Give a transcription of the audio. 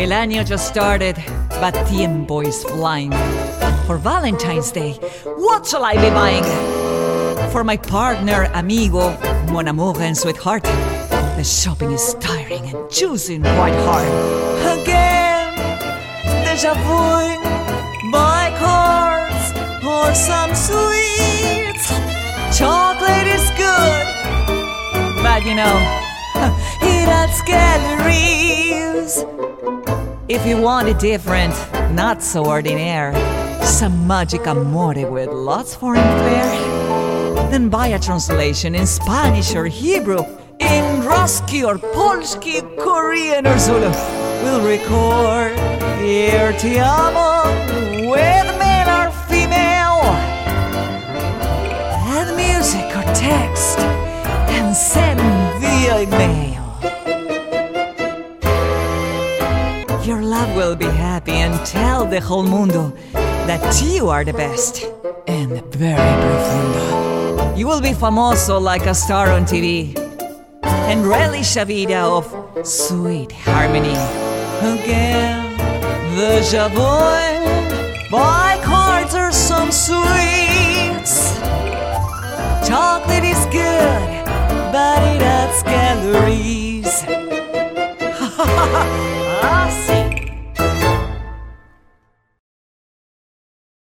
El año just started, but tiempo is flying. For Valentine's Day, what shall I be buying? For my partner, amigo, mon amour and sweetheart, the shopping is tiring and choosing quite hard. Again, deja vu, buy cards or some sweets. Chocolate is good, but you know, it adds calories. If you want it different, not so ordinary, some magic amore with lots foreign flair, then buy a translation in Spanish or Hebrew, in Ruski or Polski, Korean or Zulu. We'll record Here Ti Amo with male or female. Add music or text and send via email. Your love will be happy and tell the whole mundo that you are the best and very profundo. You will be famoso like a star on TV and relish a vida of sweet harmony. Again, deja vu, buy cards or some sweets. Chocolate is good,